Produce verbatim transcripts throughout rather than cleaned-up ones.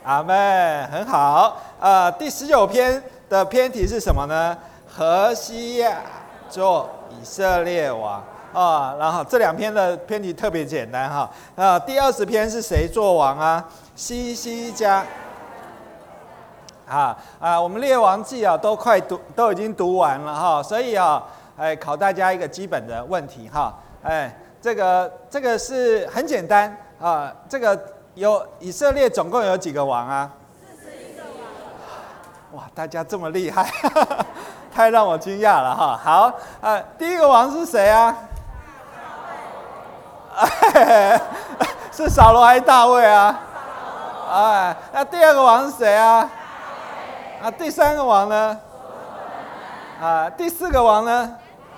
阿们，很好。呃，第十九篇的篇题是什么呢？何西亚做以色列王啊。然后这两篇的篇题特别简单哈。啊，第二十篇是谁做王啊？西西家。啊啊，我们列王记啊都快读都已经读完了哈，所以啊，哎，考大家一个基本的问题哈。哎，这个这个是很简单啊，这个。有以色列总共有几个王啊？ 四十一个王。 哇，大家这么厉害，太让我惊讶了哈。好，呃，第一个王是谁啊？是扫罗还是大卫啊？哎，那第二个王是谁啊？啊，第三个王呢？啊，第四个王呢？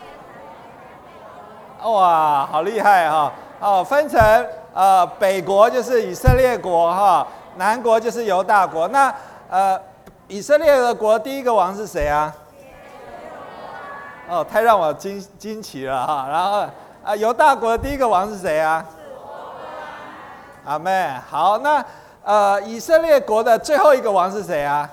哇，好厉害哈！哦，分成。呃，北国就是以色列国哈，南国就是犹大国。那呃，以色列的国第一个王是谁啊？哦，太让我惊惊奇了哈。然后啊，犹大国的第一个王是谁啊？阿妹，好，那呃，以色列国的最后一个王是谁啊？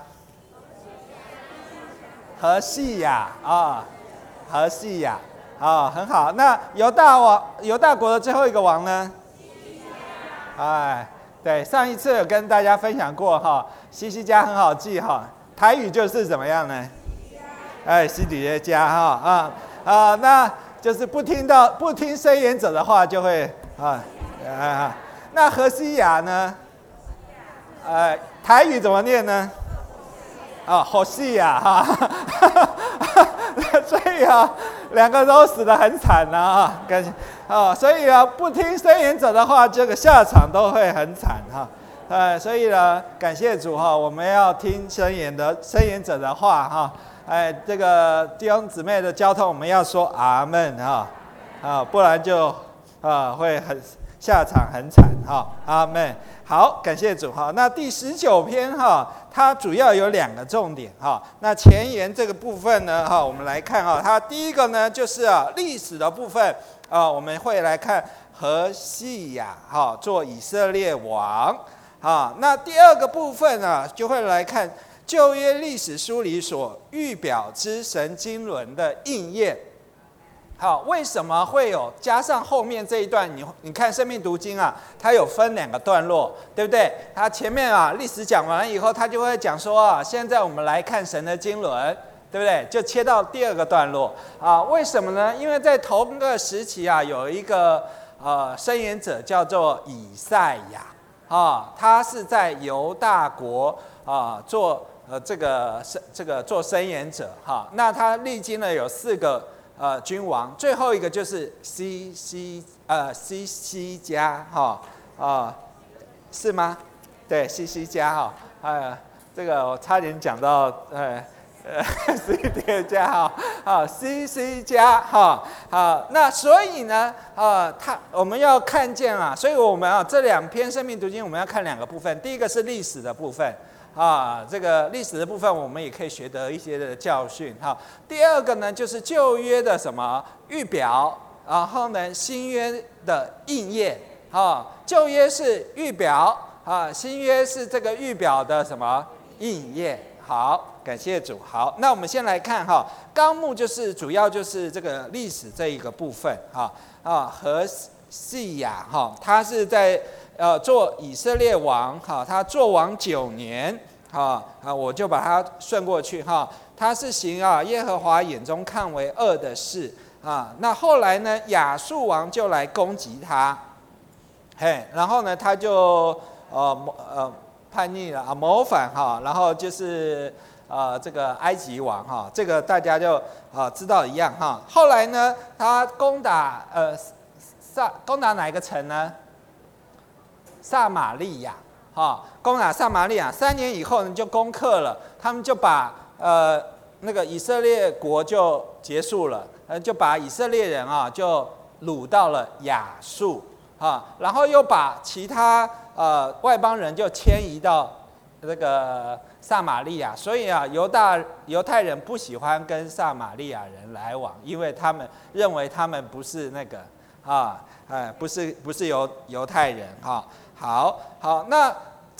何西亚啊，何西亚啊，很好。那犹大王犹大国的最后一个王呢？哎，对，上一次有跟大家分享过哈，西西家很好记哈，台语就是怎么样呢？哎，西底约家哈啊啊，那就是不听到不听申言者的话就会啊啊，那何西亚呢？呃，台语怎么念呢？啊，何西亚哈，所以啊，两个都死得很惨了啊，感谢。哦，所以呢，不听申言者的话，这个下场都会很惨哈。呃，所以呢，感谢主哈，我们要听申言的申言者的话哈。哎，这个弟兄姊妹的交通，我们要说阿们哈，啊，不然就啊会很下场很惨哈。阿们。好，感谢主哈。那第十九篇哈，它主要有两个重点哈。那前言这个部分呢哈，我们来看哈，它第一个呢就是啊历史的部分。啊，我们会来看何西亚哈做以色列王啊。那第二个部分呢，就会来看旧约历史书里所预表之神经纶的应验。好，为什么会有加上后面这一段？你你看生命读经啊，它有分两个段落，对不对？它前面啊历史讲完了以后，它就会讲说啊，现在我们来看神的经纶。对不对？就切到第二个段落啊？为什么呢？因为在同个时期啊，有一个呃申言者叫做以赛亚啊，他是在犹大国啊做呃这个这个做申言者哈。那他历经了有四个呃君王，最后一个就是西西呃西西家哈啊，是吗？对，西西家哈，呃，这个我差点讲到呃。呃，西底家哈，啊，西西家哈，好，那所以呢，呃，他我们要看见啊，所以我们啊这两篇生命读经我们要看两个部分，第一个是历史的部分啊，这个历史的部分我们也可以学得一些的教训哈。第二个呢就是旧约的什么预表，然后呢新约的应验啊，旧约是预表啊，新约是这个预表的什么应验。好，感谢主。好，那我们先来看哈，纲目就是主要就是这个历史这一个部分哈啊，何西亚哈，他是在呃做以色列王哈，他做王九年哈啊，我就把它顺过去哈，他是行啊耶和华眼中看为恶的事啊，那后来呢亚述王就来攻击他，嘿，然后呢他就呃呃。叛逆了啊，谋反哈，然后就是呃这个埃及王哈，这个大家就啊知道一样哈。后来呢，他攻打呃撒攻打哪一个城呢？撒玛利亚哈，攻打撒玛利亚，三年以后呢就攻克了，他们就把呃那个以色列国就结束了，呃就把以色列人啊就掳到了亚述啊，然后又把其他。呃，外邦人就迁移到这个撒玛利亚，所以啊，犹大犹太人不喜欢跟撒玛利亚人来往，因为他们认为他们不是那个啊，哎，不是不是犹犹太人哈、啊。好，好，那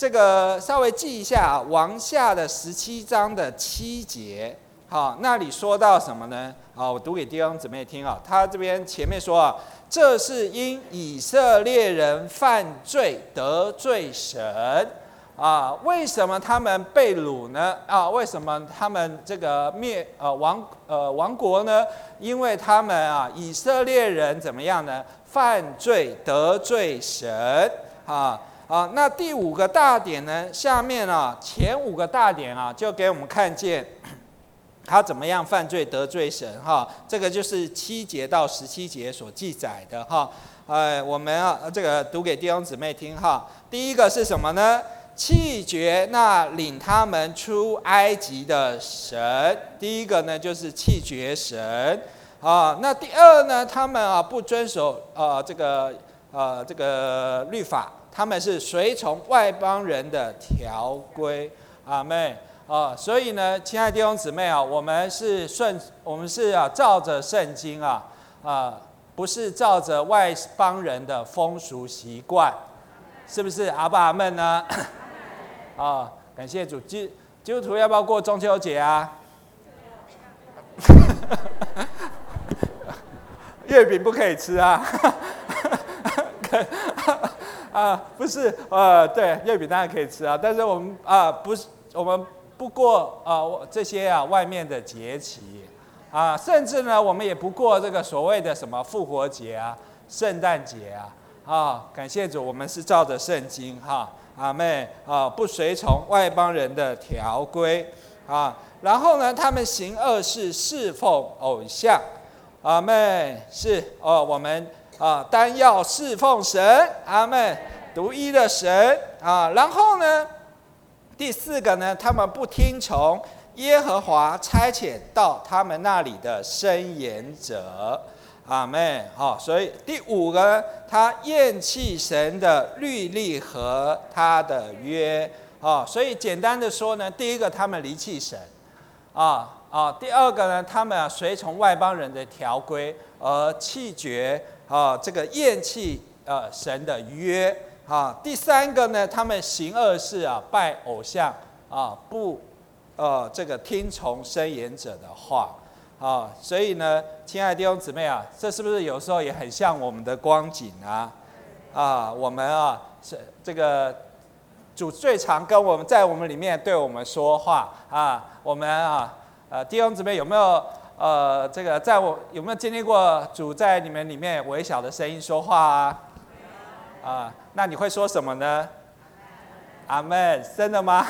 这个稍微记一下啊，王下的十七章的七节，好，那里说到什么呢？啊，我读给弟兄姊妹听啊。他这边前面说啊，这是因以色列人犯罪得罪神啊。为什么他们被掳呢？啊，为什么他们这个灭呃亡呃亡国呢？因为他们啊，以色列人怎么样呢？犯罪得罪神啊。啊，那第五个大点呢？下面啊，前五个大点啊，就给我们看见他怎么样犯罪得罪神哈。这个就是七节到十七节所记载的哈。呃，我们啊，这个读给弟兄姊妹听哈。第一个是什么呢？弃绝那领他们出埃及的神。第一个呢，就是弃绝神啊。那第二呢，他们啊不遵守呃这个呃这个律法。他们是随从外邦人的条规，阿们啊！所以呢，亲爱的弟兄姊妹啊，我们是顺，我们是啊，照着圣经啊啊，不是照着外邦人的风俗习惯，是不是？阿爸阿们呢？啊，感谢主。基基督徒要不要过中秋节啊？月饼不可以吃啊。啊，不是，呃，对，月饼当然可以吃啊，但是我们啊，不是，我们不过啊这些啊外面的节期，啊，甚至呢，我们也不过这个所谓的什么复活节啊、圣诞节啊，啊，感谢主，我们是照着圣经哈，阿们啊，不随从外邦人的条规啊，然后呢，他们行恶事，侍奉偶像，阿们是哦，我们。啊，单要侍奉神，阿们，独一的神啊。然后呢，第四个呢，他们不听从耶和华差遣到他们那里的申言者，阿们。好，所以第五个呢，他厌弃神的律例和他的约啊。所以简单的说呢，第一个他们离弃神啊啊。第二个呢，他们啊随从外邦人的条规而弃绝。啊，这个厌弃呃神的约啊。第三个呢，他们行恶事啊，拜偶像啊，不呃这个听从申言者的话啊。所以呢，亲爱的弟兄姊妹啊，这是不是有时候也很像我们的光景啊？啊，我们啊是这个主最常跟我们在我们里面对我们说话啊。我们啊呃弟兄姊妹有没有？呃，这个在我有没有经历过主在你们里面微小的声音说话啊？啊，那你会说什么呢？阿们，真的吗？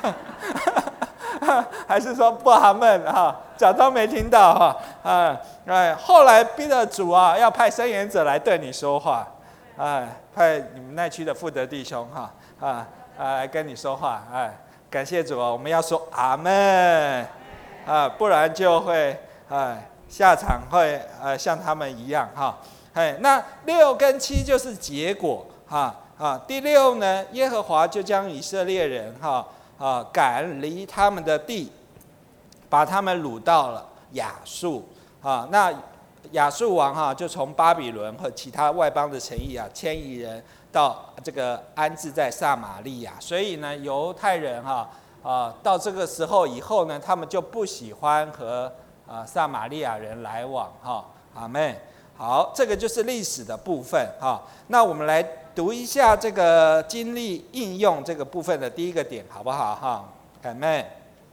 还是说不阿们啊？假装没听到哈？啊，哎，后来逼着主啊，要派申言者来对你说话，哎，派你们那区的富德弟兄哈啊啊来跟你说话，哎，感谢主啊，我们要说阿们啊，不然就会。哎，下场会呃像他们一样哈，哎，那六跟七就是结果哈啊。第六呢，耶和华就将以色列人哈啊赶离他们的地，把他们掳到了亚述啊。那亚述王哈就从巴比伦和其他外邦的城邑啊迁移人到这个安置在撒玛利亚，所以呢，犹太人哈啊到这个时候以后呢，他们就不喜欢和啊，撒玛利亚人来往哈，阿们。好，这个就是历史的部分哈。那我们来读一下这个经历应用这个部分的第一个点，好不好哈？阿们。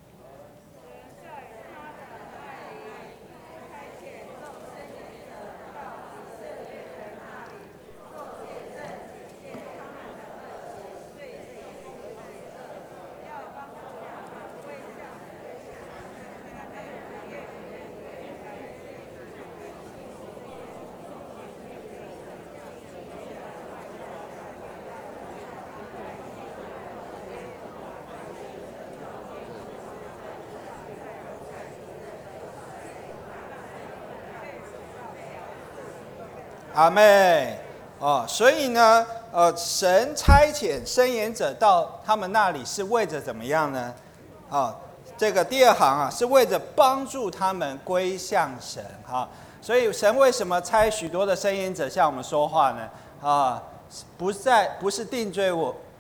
阿们哦，所以呢，呃，神差遣申言者到他们那里是为着怎么样呢？啊、哦，这个第二行啊，是为着帮助他们归向神哈、哦。所以神为什么差许多的申言者向我们说话呢？啊、哦，不在不是定罪我，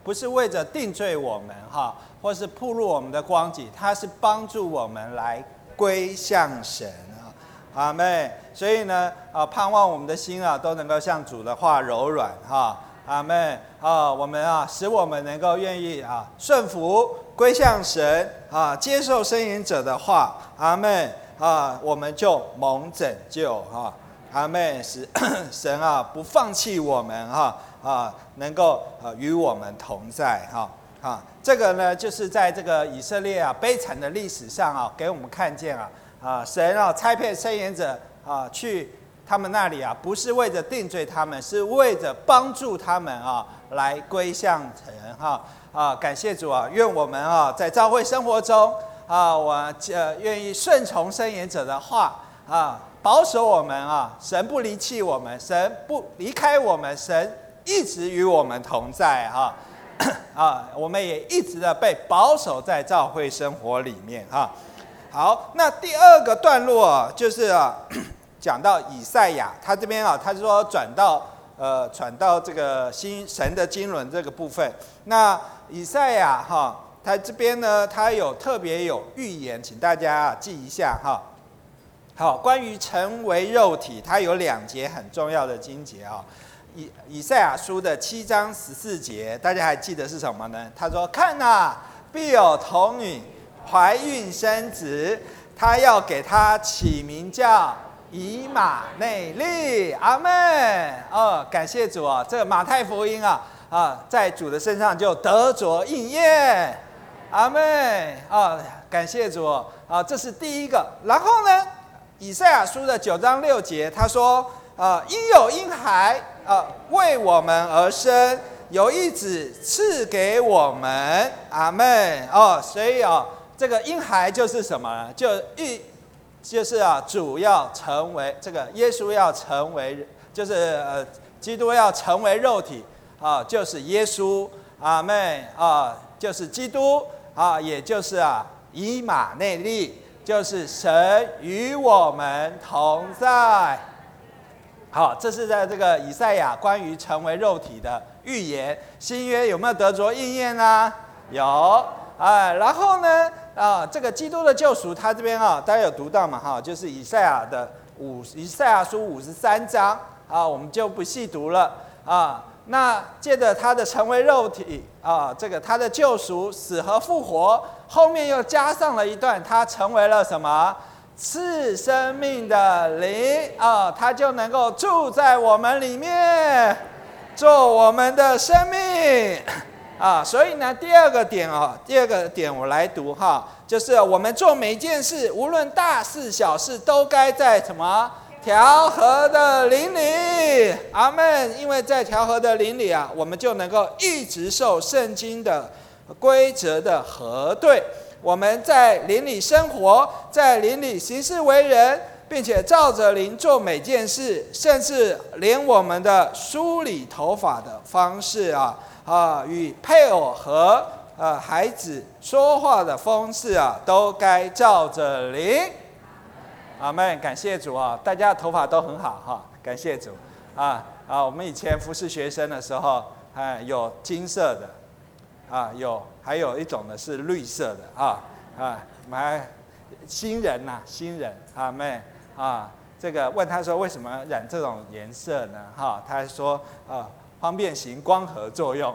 不是为着定罪我们哈，或是暴露我们的光景，它是帮助我们来归向神啊，阿们。所以呢，啊，盼望我们的心啊，都能够像主的话柔软哈，阿们啊，我们啊，使我们能够愿意啊顺服归向神啊，接受申言者的话，阿们啊，我们就蒙拯救哈。阿们，使神啊不放弃我们哈啊，能够啊与我们同在哈啊，这个呢就是在这个以色列啊悲惨的历史上啊，给我们看见啊啊神啊差派申言者啊去他们那里啊，不是为着定罪他们，是为着帮助他们啊来归向神哈啊，感谢主啊，愿我们啊在教会生活中啊，我呃愿意顺从申言者的话啊。保守我们啊，神不离弃我们，神不离开我们，神一直与我们同在哈啊，我们也一直的被保守在教会生活里面哈。好，那第二个段落啊，就是啊讲到以赛亚，他这边啊，他说转到呃转到这个新神的经纶这个部分。那以赛亚哈，他这边呢，他有特别有预言，请大家啊记一下哈。好，关于成为肉体，它有两节很重要的经节啊。以以赛亚书的七章十四节，大家还记得是什么呢？他说：“看啊，必有童女怀孕生子，他要给他起名叫以马内利。”阿们。哦，感谢主啊！这个马太福音啊啊，在主的身上就得着应验。阿们。啊，感谢主啊！这是第一个。然后呢？以赛亚书的九章六节，他说：“啊、呃，因有婴孩啊、呃、为我们而生，有一子赐给我们。”阿们。哦，所以啊、哦，这个婴孩就是什么呢？就一就是啊，主要成为这个耶稣要成为，就是呃，基督要成为肉体啊，就是耶稣。阿们啊，就是基督啊，也就是啊，以马内利。就是神与我们同在。好，这是在这个以赛亚关于成为肉体的预言。新约有没有得着应验呢？有。哎，然后呢，啊，这个基督的救赎，他这边啊，大家有读到嘛？哈，就是以赛亚的五以赛亚书五十三章啊，我们就不细读了啊。那借着他的成为肉体啊，这个他的救赎、死和复活，后面又加上了一段，他成为了什么？赐生命的灵啊，他就能够住在我们里面，做我们的生命啊。所以呢，第二个点啊，第二个点我来读哈，就是我们做每件事，无论大事小事，都该在什么？调和的灵里。阿们。因为在调和的灵里啊，我们就能够一直受圣经的规则的核对。我们在灵里生活，在灵里行事为人，并且照着灵做每件事，甚至连我们的梳理头发的方式啊啊，与配偶和呃孩子说话的方式啊，都该照着灵。阿们。感谢主啊！大家的头发都很好哈，感谢主啊啊！我们以前服侍学生的时候，哎，有金色的啊，有还有一种呢是绿色的啊啊，我们还新人呐、啊，新人阿们啊，这个问他说为什么染这种颜色呢？哈，他说啊，方便行光合作用。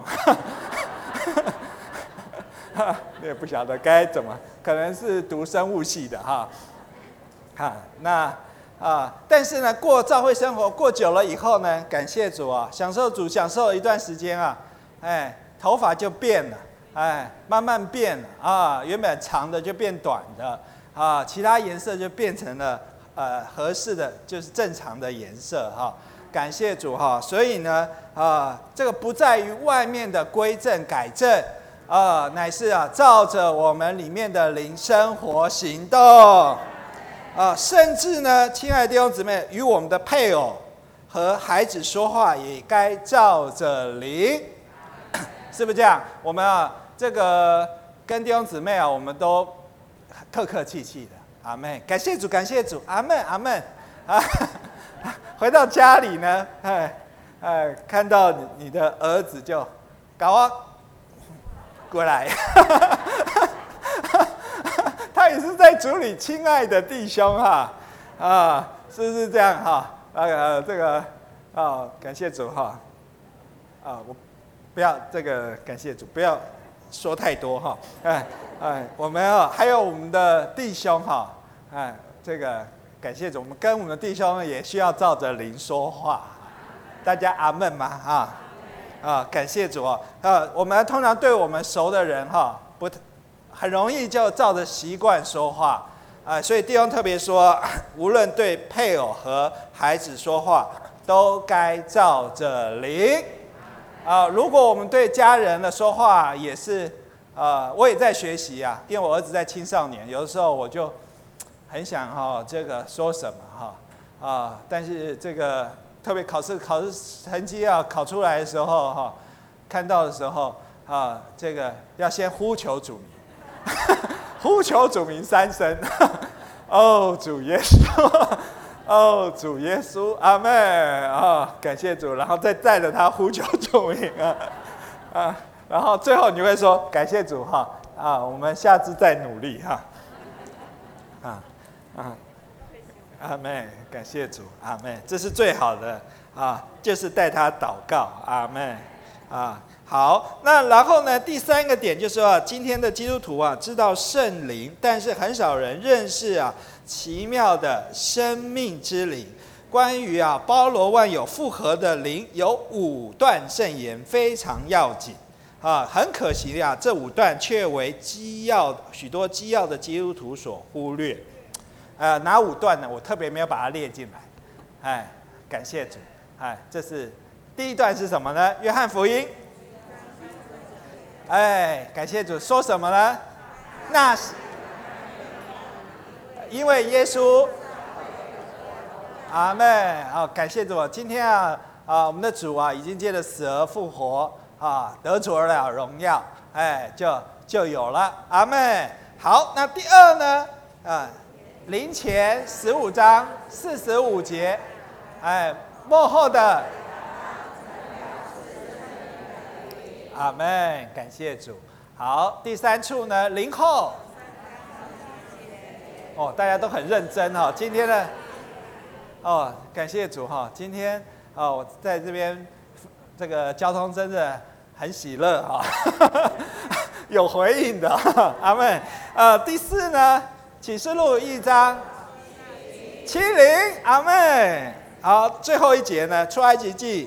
你也不晓得该怎么，可能是读生物系的哈。哈，那啊，但是呢，过教会生活过久了以后呢，感谢主啊，享受主，享受一段时间啊，哎，头发就变了，哎，慢慢变了啊，原本长的就变短的啊，其他颜色就变成了呃合适的，就是正常的颜色哈、啊。感谢主哈、啊，所以呢啊，这个不在于外面的规正改正啊，乃是啊，照着我们里面的灵生活行动。啊，甚至呢，亲爱的弟兄姊妹，与我们的配偶和孩子说话，也该照着灵，是不是这样？我们啊，这个跟弟兄姊妹啊，我们都客客气气的，阿们。感谢主，感谢主，阿们，阿们。啊，回到家里呢，哎哎，看到你的儿子就搞啊过来。他也是在主里亲爱的弟兄哈，啊，是不是这样哈？呃，这个啊、哦，感谢主哈，啊，我不要这个感谢主，不要说太多哈，哎哎，我们啊还有我们的弟兄哈，哎，这个感谢主，我们跟我们的弟兄也需要照着灵说话，大家阿门吗？啊啊，感谢主哦，啊，我们通常对我们熟的人哈，不很容易就照着习惯说话。啊，所以弟兄特别说，无论对配偶和孩子说话，都该照着灵。啊，如果我们对家人的说话也是，呃，我也在学习啊，因为我儿子在青少年，有的时候我就很想哈、哦，这个说什么哈啊，但是这个特别考试考试成绩要考出来的时候哈，看到的时候啊，这个要先呼求主名。呼求主名三声，哦，主耶稣，哦，主耶稣，阿们啊、哦，感谢主，然后再带着他呼求主名啊啊，然后最后你会说感谢主哈啊，我们下次再努力哈啊啊，阿们，感谢主，阿们，这是最好的啊，就是带他祷告，阿们啊。好，那然后呢？第三个点就是说，今天的基督徒啊，知道圣灵，但是很少人认识啊奇妙的生命之灵。关于啊包罗万有复合的灵，有五段圣言，非常要紧啊。很可惜啊，这五段却为基要许多基要的基督徒所忽略。呃，哪五段呢？我特别没有把它列进来。哎，感谢主。哎，这是第一段是什么呢？约翰福音。哎，感谢主，说什么呢？那是因为耶稣，阿们。好，感谢主。今天啊啊，我们的主啊，已经借着死而复活啊，得着了荣耀，哎，就就有了，阿们。好，那第二呢？啊，林前十五章四十五节，哎，末后的。阿们，感谢主。好，第三处呢，零后。哦，大家都很认真哈、哦。今天呢，哦，感谢主哈、哦。今天哦，我在这边这个交通真的很喜乐哈、哦，有回应的。阿们。呃，第四呢，启示录一章七零，阿们。好，最后一节呢，出埃及记。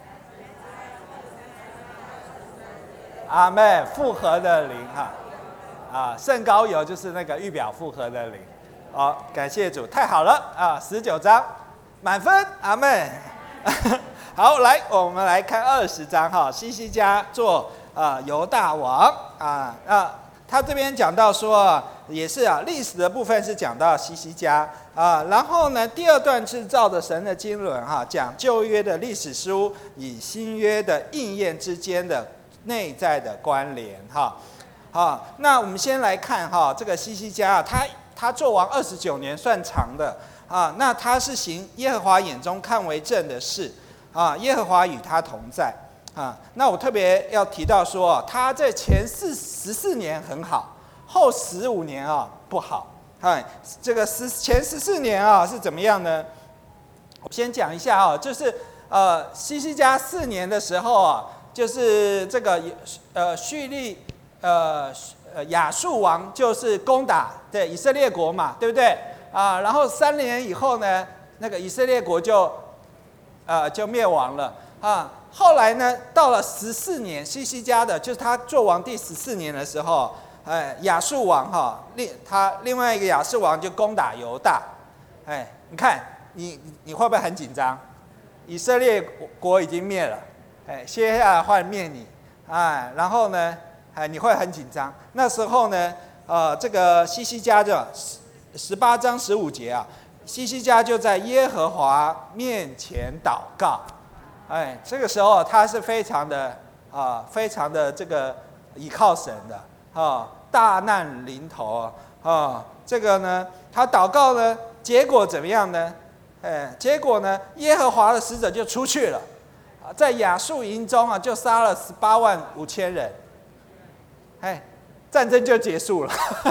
阿们，复合的灵哈，啊，圣膏油就是那个预表复合的灵，好，感谢主，太好了啊！十九章满分，阿们。好，来，我们来看二十章哈，西西家做啊犹大王啊啊，他这边讲到说，也是啊，历史的部分是讲到西西家啊，然后呢，第二段是照着神的经纶哈，讲旧约的历史书与新约的应验之间的内在的关联哈，好，那我们先来看哈，这个西西家啊，他他做王二十九年算长的啊，那他是行耶和华眼中看为正的事啊，耶和华与他同在啊。那我特别要提到说，他在前四十四年很好，后十五年啊不好。哎，这个十前十四年啊是怎么样呢？我先讲一下啊，就是呃西西家四年的时候啊。就是这个呃叙利呃呃亚述王就是攻打对以色列国嘛，对不对啊？然后三年以后呢，那个以色列国就呃就灭亡了啊。后来呢，到了十四年，西西家的，就是他做王第十四年的时候，哎，亚述王哈，另他另外一个亚述王就攻打犹大，哎，你看你你会不会很紧张？以色列国已经灭了。哎，接下来换灭你，哎，然后呢，哎，你会很紧张。那时候呢，呃，这个西西家就十八章十五节啊，西西家就在耶和华面前祷告，哎，这个时候他是非常的啊、呃，非常的这个倚靠神的啊、哦，大难临头啊、哦，这个呢，他祷告呢，结果怎么样呢？哎，结果呢，耶和华的使者就出去了。在亚述营中啊，就杀了十八万五千人， 哎，战争就结束了。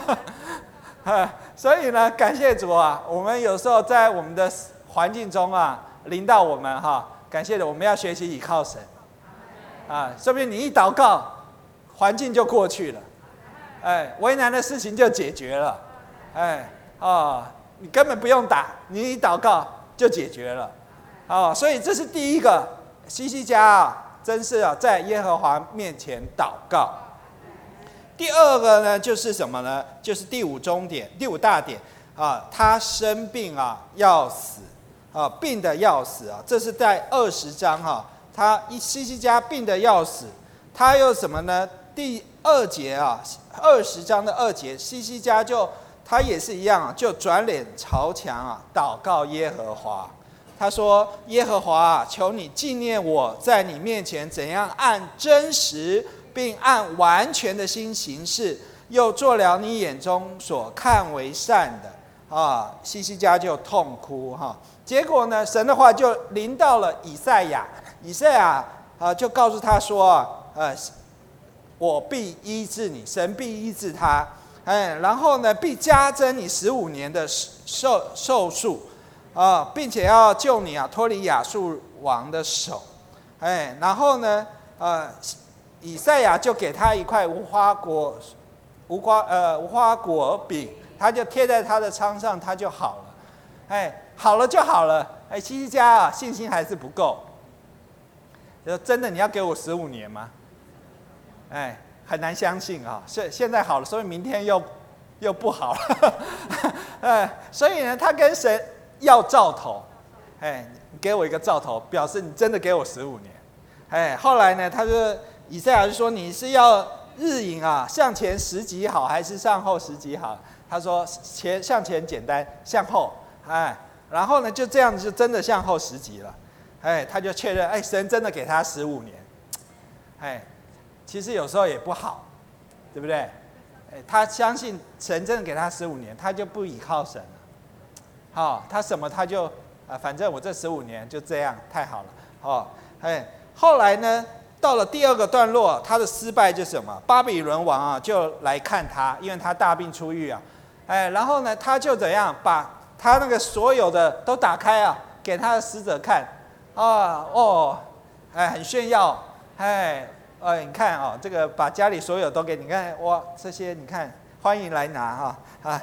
所以呢，感谢主啊，我们有时候在我们的环境中啊，临到我们哈，感谢的，我们要学习倚靠神啊，说不定你一祷告，环境就过去了，哎，为难的事情就解决了，哎，啊，你根本不用打，你一祷告就解决了，啊，所以这是第一个，西西家啊，真是啊，在耶和华面前祷告。第二个呢，就是什么呢？就是第五中点，第五大点啊，他生病啊，要死啊，病的要死啊，这是在二十章哈、啊，他一西西家病的要死，他又什么呢？第二节啊，二十章的二节，西西家就他也是一样啊，就转脸朝墙啊，祷告耶和华。他说：“耶和华啊，求你纪念我在你面前怎样按真实。”并按完全的心行事，又做了你眼中所看为善的啊，西西家就痛哭哈。结果呢，神的话就临到了以赛亚，以赛亚啊就告诉他说，呃，我必医治你，神必医治他，哎，然后呢，必加增你十五年的寿寿数啊，并且要救你啊脱离亚述王的手，哎，然后呢，呃。以赛亚就给他一块无花果，无花呃无花果饼，他就贴在他的疮上，他就好了。哎，好了就好了。哎，西西家啊，信心还是不够。说真的，你要给我十五年吗？哎，很难相信啊。现现在好了，所以明天又又不好了。哎，所以呢，他跟神要兆头。哎，你给我一个兆头，表示你真的给我十五年。哎，后来呢，他就。以赛亚就说：“你是要日影啊，向前十级好，还是向后十级好？”他说：“前向前简单，向后，哎，然后呢，就这样就真的向后十级了，哎，他就确认，哎，神真的给他十五年，哎，其实有时候也不好，对不对？哎，他相信神真的给他十五年，他就不倚靠神了，好、哦，他什么他就啊，反正我这十五年就这样，太好了，哦，哎，后来呢？”到了第二个段落，他的失败就是什么？巴比伦王啊，就来看他，因为他大病初愈啊，哎，然后呢，他就怎样把他那个所有的都打开啊，给他的使者看，啊，哦，哎，很炫耀，哎，呃，你看哦，这个把家里所有都给你看，哇，这些你看，欢迎来拿哈，啊，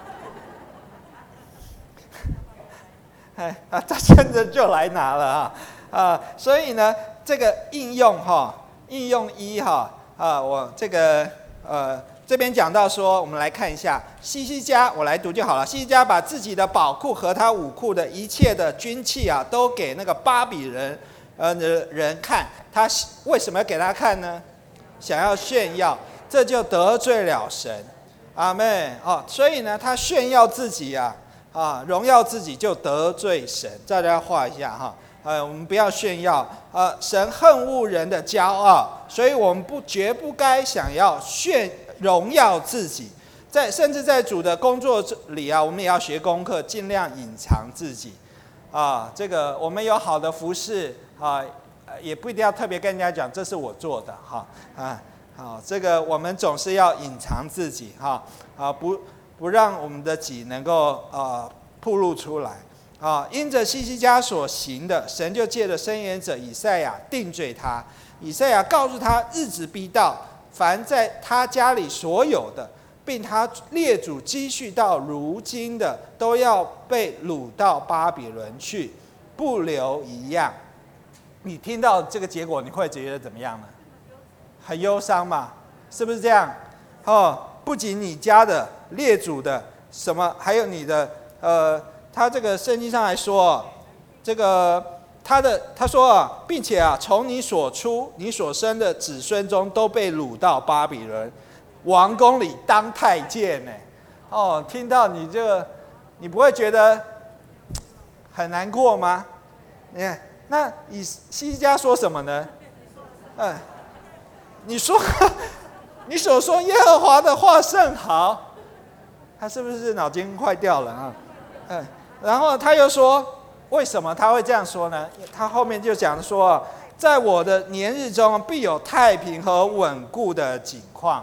哎啊，他真的就来拿了啊，啊，所以呢。这个应用哈，应用一哈啊，我这个呃这边讲到说，我们来看一下西西家，我来读就好了。西西家把自己的宝库和他武库的一切的军器啊，都给那个巴比人呃人看。他为什么要给他看呢？想要炫耀，这就得罪了神。阿们哦，所以呢，他炫耀自己啊啊，荣耀自己就得罪神。大家画一下哈。呃，我们不要炫耀。呃，神恨恶人的骄傲，所以我们不绝不该想要炫荣耀自己。在甚至在主的工作里啊，我们也要学功课，尽量隐藏自己。啊，这个我们有好的服事啊，也不一定要特别跟人家讲，这是我做的哈啊。好，这个我们总是要隐藏自己哈啊，不不让我们的己能够呃暴露出来。啊，因着西西家所行的，神就借着申言者以赛亚定罪他。以赛亚告诉他，日子必到，凡在他家里所有的，并他列祖积蓄到如今的，都要被掳到巴比伦去，不留一样。你听到这个结果，你会觉得怎么样呢？很忧伤嘛，是不是这样？哦，不仅你家的列祖的什么，还有你的呃。他这个圣经上来说，这个他的他说啊，并且啊，从你所出、你所生的子孙中，都被掳到巴比伦王宫里当太监呢。哦，听到你这个，你不会觉得很难过吗？你看，那以西西家说什么呢？嗯，你说你所说耶和华的话甚好，他是不是脑筋坏掉了啊？嗯。然后他又说，为什么他会这样说呢？他后面就讲说，在我的年日中必有太平和稳固的景况。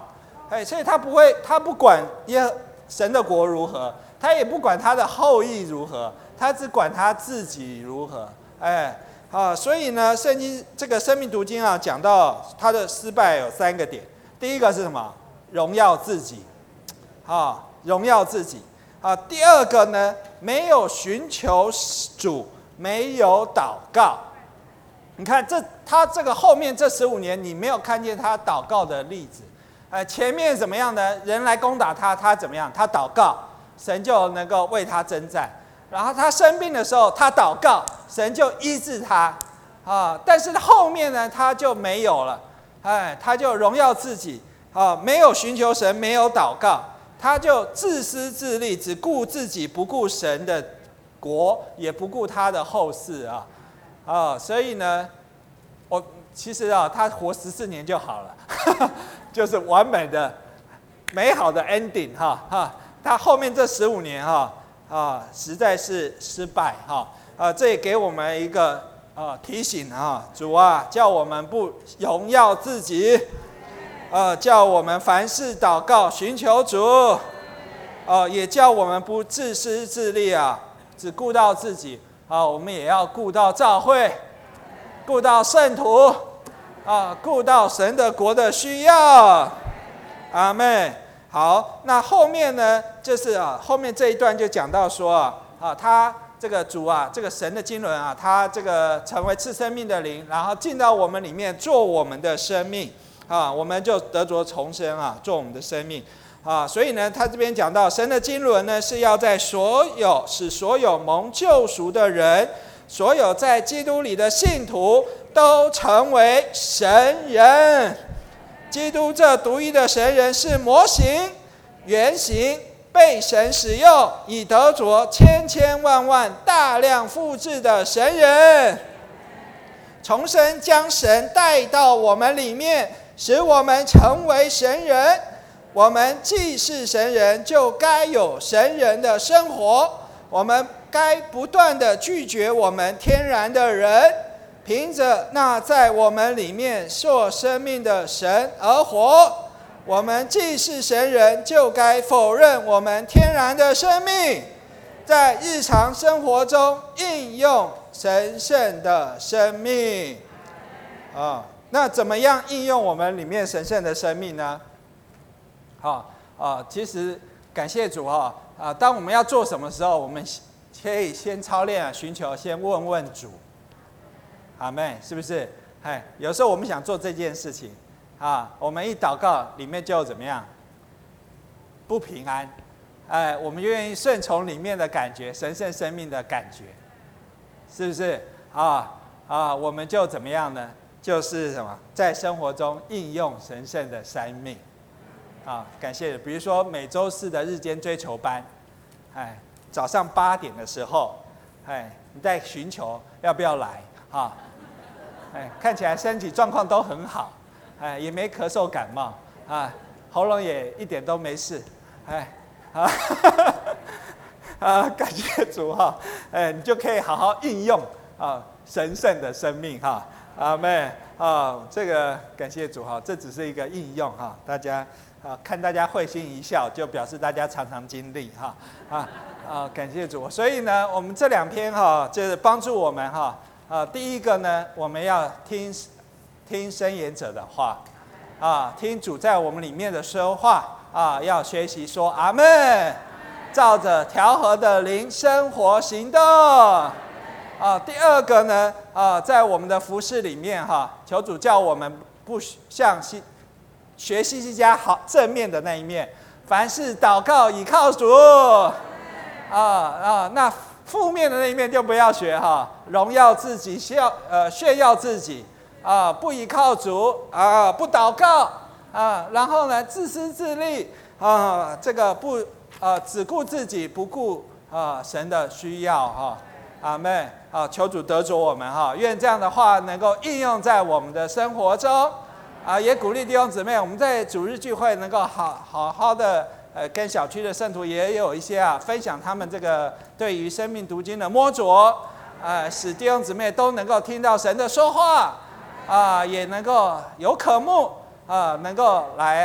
哎，所以他不会，他不管耶神的国如何，他也不管他的后裔如何，他只管他自己如何。哎，啊，所以呢，圣经这个生命读经啊，讲到他的失败有三个点。第一个是什么？荣耀自己，啊，荣耀自己。啊，第二个呢，没有寻求主，没有祷告。你看这他这个后面这十五年，你没有看见他祷告的例子。呃，前面怎么样呢？人来攻打他，他怎么样？他祷告，神就能够为他征战。然后他生病的时候，他祷告，神就医治他。啊，但是后面呢，他就没有了。哎，他就荣耀自己。啊，没有寻求神，没有祷告。他就自私自利，只顾自己，不顾神的国，也不顾他的后世啊，啊，所以呢，我其实啊，他活十四年就好了，呵呵，就是完美的、美好的 ending 哈哈。他后面这十五年哈啊，实在是失败哈啊，这也给我们一个啊提醒啊，主啊，叫我们不荣耀自己。呃，叫我们凡事祷告，寻求主，呃，也叫我们不自私自利啊，只顾到自己啊，我们也要顾到教会，顾到圣徒，啊，顾到神的国的需要，阿们。好，那后面呢，就是啊，后面这一段就讲到说啊，啊，他这个主啊，这个神的经纶啊，他这个成为赐生命的灵，然后进到我们里面，做我们的生命。啊，我们就得着重生啊，做我们的生命啊。所以呢，他这边讲到神的经纶呢，是要在所有使所有蒙救赎的人，所有在基督里的信徒都成为神人。基督这独一的神人是模型、原型，被神使用，以得着千千万万大量复制的神人。重生将神带到我们里面，使我们成为神人。我们既是神人，就该有神人的生活。我们该不断的拒绝我们天然的人，凭着那在我们里面受生命的神而活。我们既是神人，就该否认我们天然的生命，在日常生活中应用神圣的生命。啊，那怎么样应用我们里面神圣的生命呢？好啊，其实感谢主哈啊，当我们要做什么时候，我们可以先操练啊，寻求，先问问主。阿们，是不是？哎，有时候我们想做这件事情啊，我们一祷告，里面就怎么样？不平安。哎，我们愿意顺从里面的感觉，神圣生命的感觉，是不是？啊啊，我们就怎么样呢？就是什么，在生活中应用神圣的生命。啊，感谢。比如说每周四的日间追求班，哎，早上八点的时候，哎，你在寻求要不要来？啊，哎，看起来身体状况都很好，哎，也没咳嗽感冒，啊，喉咙也一点都没事，哎。啊，啊，感谢主哈，哎，你就可以好好应用啊神圣的生命哈，阿们啊，这个感谢主哈，这只是一个应用哈，大家啊看大家会心一笑，就表示大家常常经历哈，啊啊，感谢主，所以呢，我们这两篇哈，就是帮助我们哈，啊，第一个呢，我们要听听申言者的话，啊，听主在我们里面的说话。啊，要学习说阿们，照着调和的灵生活行动。啊，第二个呢，啊，在我们的服事里面哈，求主叫我们不像西学西西家好正面的那一面，凡事祷告倚靠主。啊啊，那负面的那一面就不要学哈，荣耀自己，炫耀呃炫耀自己啊，不倚靠主啊，不祷告。啊，然后呢，自私自利啊，这个不呃只顾自己，不顾啊神的需要哈，阿们啊，求主得着我们哈，愿这样的话能够应用在我们的生活中啊，也鼓励弟兄姊妹，我们在主日聚会能够好好好的呃跟小区的圣徒也有一些啊分享他们这个对于生命读经的摸着，啊，使弟兄姊妹都能够听到神的说话啊，也能够有渴慕。啊，能够来啊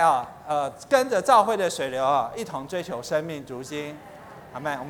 呃跟着教会的水流啊，一同追求生命足心。阿们。